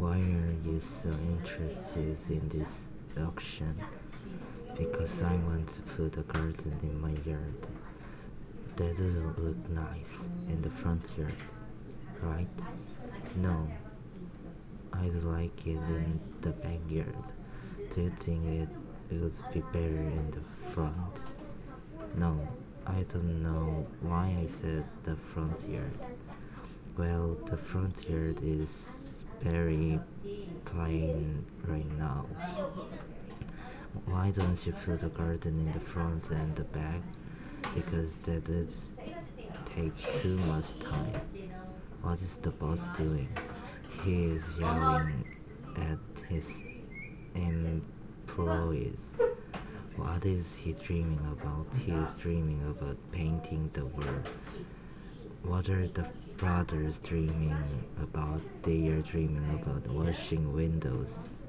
Why are you so interested in this auction? Because I want to put a garden in my yard. That doesn't look nice in the front yard, right? No, I'd like it in the backyard. Do you think it would be better in the front? No, I don't know why I said the front yard. Well, the front yard is very plain right now. Why don't you put a garden in the front and the back? Because that is take too much time. What is the boss doing? He is yelling at his employees. What is he dreaming about? He is dreaming about painting the world. What are the brothers dreaming about? They are dreaming about washing windows.